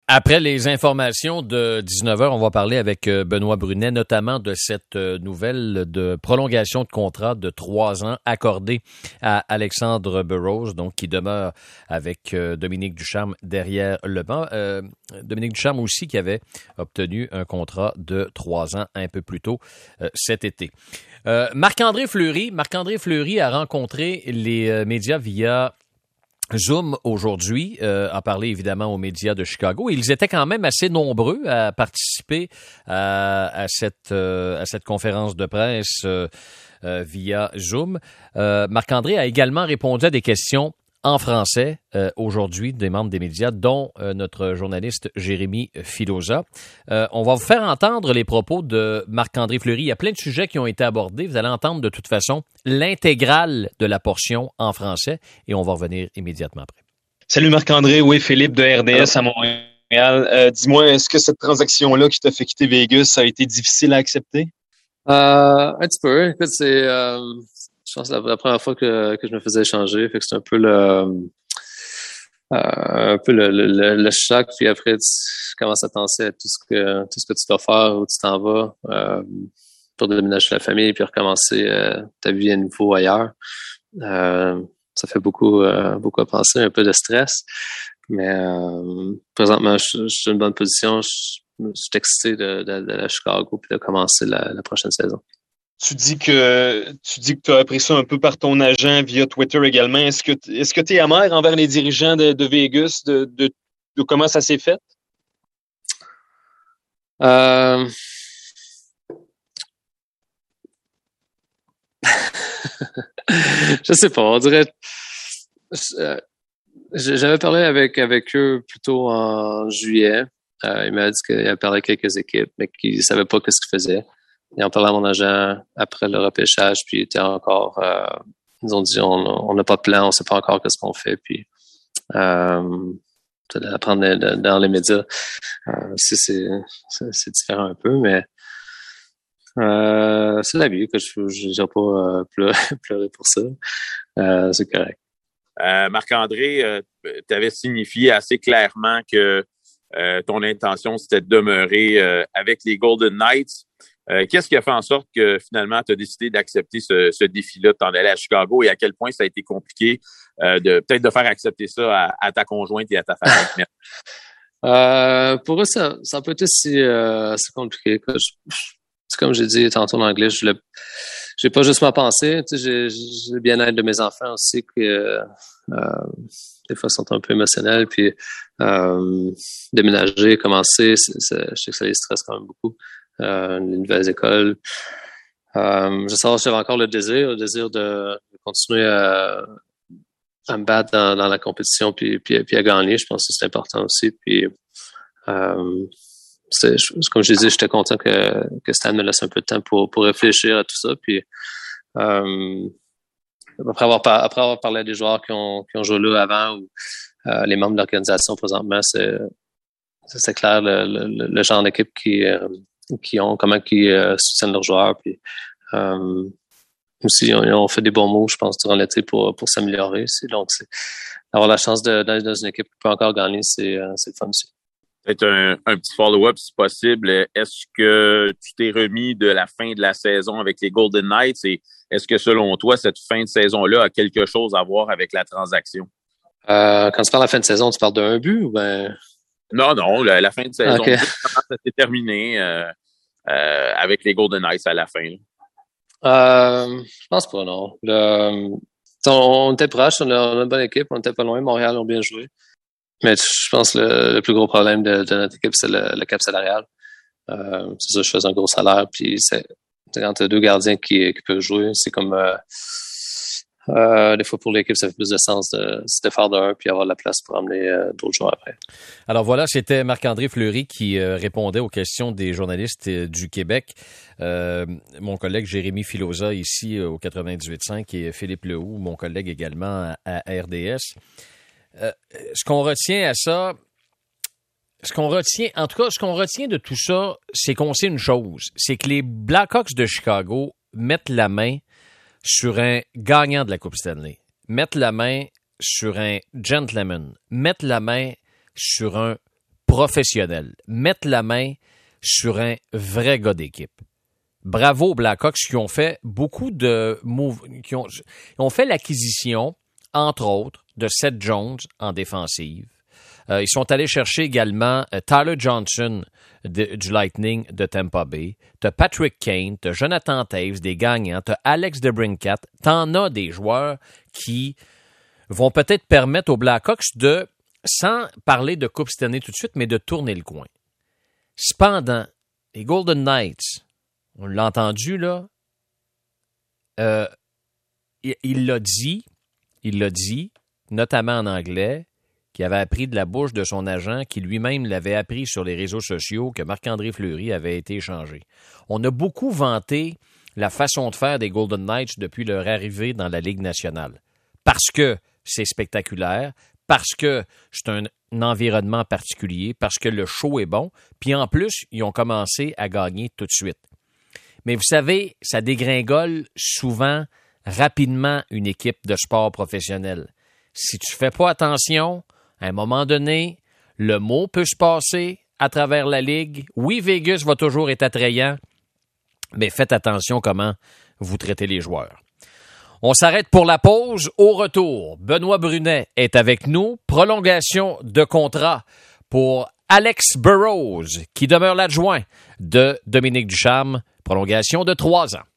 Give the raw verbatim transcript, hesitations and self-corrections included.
Après les informations de dix-neuf heures, on va parler avec Benoît Brunet, notamment de cette nouvelle de prolongation de contrat de trois ans accordée à Alexandre Burrows, donc qui demeure avec Dominique Ducharme derrière le banc. Euh, Dominique Ducharme aussi qui avait obtenu un contrat de trois ans un peu plus tôt euh, cet été. Euh, Marc-André Fleury, Marc-André Fleury a rencontré les euh, médias via Zoom aujourd'hui, euh, a parlé évidemment aux médias de Chicago. Ils étaient quand même assez nombreux à participer à, à cette euh, à cette conférence de presse euh, euh, via Zoom. Euh, Marc-André a également répondu à des questions en français euh, aujourd'hui des membres des médias, dont euh, notre journaliste Jérémy Filosa. Euh, on va vous faire entendre les propos de Marc-André Fleury. Il y a plein de sujets qui ont été abordés. Vous allez entendre de toute façon l'intégrale de la portion en français et on va revenir immédiatement après. Salut Marc-André, oui, Philippe de R D S à Montréal. Euh, dis-moi, est-ce que cette transaction-là qui t'a fait quitter Vegas a été difficile à accepter? Euh, un petit peu. Écoute, c'est... Euh... Je pense que c'est la première fois que, que je me faisais échanger. Fait que c'est un peu le, euh, un peu le, le, le choc. Puis après, tu commences à penser à tout ce que, tout ce que tu dois faire, où tu t'en vas, euh, pour déménager la famille puis recommencer euh, ta vie à nouveau ailleurs. Euh, ça fait beaucoup, euh, beaucoup à penser, un peu de stress. Mais euh, présentement, je, je suis dans une bonne position. Je, je suis excité de, de, de la Chicago puis de commencer la, la prochaine saison. Tu dis que tu dis que tu as appris ça un peu par ton agent via Twitter également. Est-ce que est-ce que tu es amer envers les dirigeants de, de Vegas de, de, de comment ça s'est fait? Euh... Je sais pas, on dirait euh, j'avais parlé avec avec eux plutôt en juillet. Euh, il m'a dit qu'il avait parlé avec quelques équipes, mais qu'il ne savait pas ce qu'ils faisaient. Ils ont parlé à mon agent après le repêchage, puis il était encore, euh, ils ont dit, on n'a pas de plan, on sait pas encore qu'est-ce qu'on fait, puis euh, apprendre dans les médias, euh, c'est, c'est, c'est différent un peu, mais euh, c'est la vie, que je ne vais pas euh, pleurer, pleurer pour ça, euh, c'est correct. Euh, Marc-André, euh, tu avais signifié assez clairement que euh, ton intention, c'était de demeurer euh, avec les Golden Knights. Euh, qu'est-ce qui a fait en sorte que finalement tu as décidé d'accepter ce, ce défi-là de t'en aller à Chicago et à quel point ça a été compliqué euh, de peut-être de faire accepter ça à, à ta conjointe et à ta famille? euh, pour eux, ça ça n'a pas été si, euh, si compliqué. Je, c'est comme j'ai dit tantôt en anglais, je n'ai pas juste ma pensée. Tu sais, j'ai, j'ai le bien-être de mes enfants aussi qui euh, des fois sont un peu émotionnels. Puis euh, déménager, commencer, c'est, c'est, je sais que ça les stresse quand même beaucoup. Euh, les nouvelles écoles. Euh, je sais que j'avais encore le désir, le désir de, de continuer à, à me battre dans, dans la compétition puis, puis, puis à gagner. Je pense que c'est important aussi. Puis, euh, c'est, comme je disais, j'étais content que, que Stan me laisse un peu de temps pour, pour réfléchir à tout ça. Puis, euh, après avoir, par, après avoir parlé à des joueurs qui ont, qui ont joué là avant ou euh, les membres de l'organisation présentement, c'est, c'est clair le, le, le genre d'équipe qui euh, qui ont, comment qui euh, soutiennent leurs joueurs. Puis, euh, aussi, ils ont, ils ont fait des bons mots, je pense, durant l'été pour, pour s'améliorer aussi. Donc, c'est, avoir la chance de, d'aller dans une équipe qui peut encore gagner, c'est, euh, c'est le fun aussi. Peut-être un, un petit follow-up, si possible. Est-ce que tu t'es remis de la fin de la saison avec les Golden Knights et est-ce que, selon toi, cette fin de saison-là a quelque chose à voir avec la transaction? Euh, quand tu parles de la fin de saison, tu parles d'un but ou ben... Non, non, la, la fin de saison, okay. Ça s'est terminé euh, euh, avec les Golden Knights à la fin. Euh, je pense pas, non. Le, on, on était proches, on a, on a une bonne équipe, on était pas loin, Montréal ont bien joué. Mais je pense que le, le plus gros problème de, de notre équipe, c'est le, le cap salarial. Euh, c'est ça, je fais un gros salaire, puis c'est, c'est quand tu as deux gardiens qui, qui peuvent jouer, c'est comme... Euh, Euh, des fois, pour l'équipe, ça fait plus de sens de, de faire d'un puis avoir de la place pour amener euh, d'autres joueurs après. Alors voilà, c'était Marc-André Fleury qui euh, répondait aux questions des journalistes euh, du Québec. Euh, mon collègue Jérémy Filosa ici euh, au quatre-vingt-dix-huit cinq et Philippe Lehoux, mon collègue également à, à R D S. Euh, ce qu'on retient à ça, ce qu'on retient, en tout cas, ce qu'on retient de tout ça, c'est qu'on sait une chose, c'est que les Blackhawks de Chicago mettent la main sur un gagnant de la Coupe Stanley, mettre la main sur un gentleman, mettre la main sur un professionnels mettent la main sur un vrai gars d'équipe. Bravo aux Blackhawks qui ont fait beaucoup de moves, qui ont, qui ont fait l'acquisition, entre autres, de Seth Jones en défensive. Euh, ils sont allés chercher également euh, Tyler Johnson de, du Lightning de Tampa Bay. T'as Patrick Kane, t'as Jonathan Toews, des gagnants, t'as Alex DeBrincat. T'en as des joueurs qui vont peut-être permettre aux Blackhawks de, sans parler de Coupe cette année tout de suite, mais de tourner le coin. Cependant, les Golden Knights, on l'a entendu, là, euh, il, il l'a dit, il l'a dit, notamment en anglais, qu'il avait appris de la bouche de son agent, qui lui-même l'avait appris sur les réseaux sociaux, que Marc-André Fleury avait été échangé. On a beaucoup vanté la façon de faire des Golden Knights depuis leur arrivée dans la Ligue nationale. Parce que c'est spectaculaire, parce que c'est un, un environnement particulier, parce que le show est bon, puis en plus, ils ont commencé à gagner tout de suite. Mais vous savez, ça dégringole souvent rapidement une équipe de sport professionnel. Si tu ne fais pas attention, à un moment donné, le mot peut se passer à travers la Ligue. Oui, Vegas va toujours être attrayant, mais faites attention comment vous traitez les joueurs. On s'arrête pour la pause. Au retour, Benoît Brunet est avec nous. Prolongation de contrat pour Alex Burrows, qui demeure l'adjoint de Dominique Ducharme. Prolongation de trois ans.